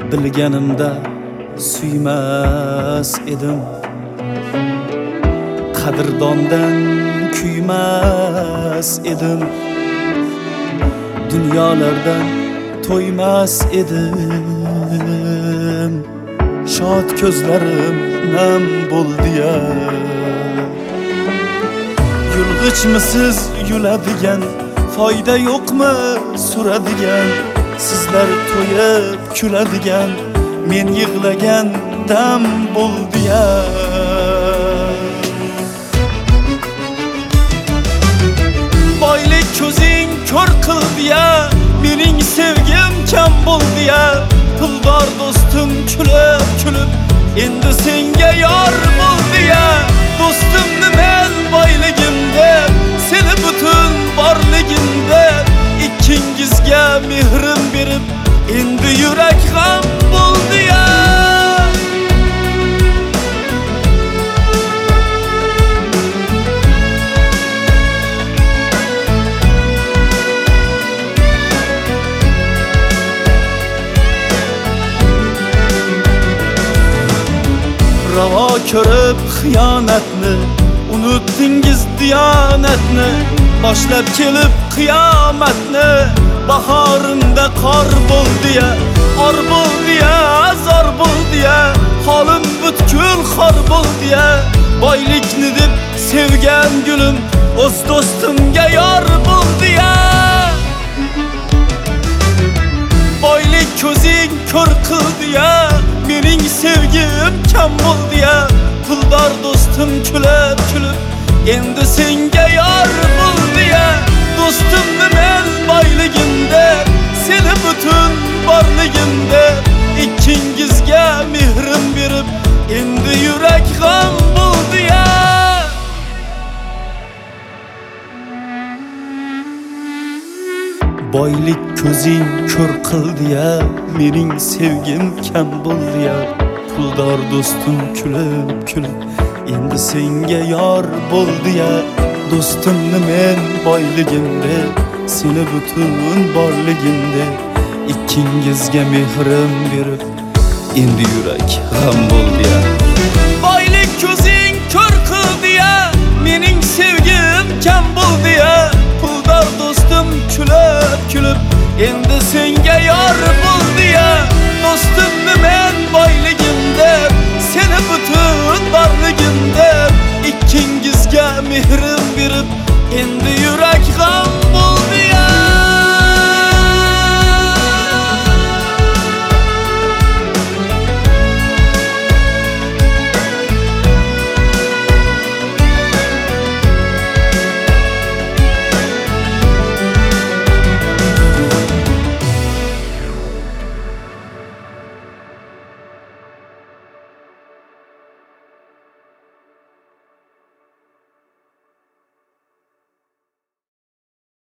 bilganimda suymas edim. Qadrdondan kuymas edim. Dunyolardan to'ymas edim. Shod ko'zlarim nam bo'ldi-ya. Yulg'ichmisiz yuladigan, foyda yo'qmi suradigan, sizlar to'yib kuladigan, men yig'lagan dam bo'ldi-ya. Boylik ko'zing ko'r qildi-ya, mening sevgim kam bo'ldi-ya. Puldor do'stim kulib kulib, endi senga yor bo'ldi-ya. Do'stimni men boyligimda, seni butun borligimda, ikkingizga mehrim berib, endi yurak g'am bo'ldi-ya. Ravo ko'rib xiyonatni, unutdingiz diyonatni, boshlab kelib qiyomatni. Bahorimda qor bo'ldi-ya, or bo'ldi-ya, zor bo'ldi-ya, holim butkul xor bo'ldi-ya. Boylikni deb sevgan gulim o'z do'stimga yor bo'ldi-ya. Boylik ko'zing ko'r qildi-ya, mening sevgim kam bo'ldi-ya. Puldor do'stim kulib kulib, endi senga yor bo'ldi-ya. Do'stimni men boyligimda, seni butun borligimda, ikkingizga mehrim berib, endi yurak g'am bo'ldi-ya. Boylik ko'zing ko'r qildi-ya, mening sevgim kam bo'ldi-ya. Puldor do'stim kulib kulib, endi senga yor bo'ldi-ya. Do'stimni men boyligimda, seni butun borligimda, ikkingizga mehrim berib, endi yurak g'am bo'ldi-ya. Boylik ko'zing ko'r qildi-ya, mening sevgim kam bo'ldi-ya. Puldor do'stim kulib kulib, endi senga yor bo'ldi-ya. Do'stimni men boyligimda, seni butun borligimda, ikkingizga mehrim berib, endi yurak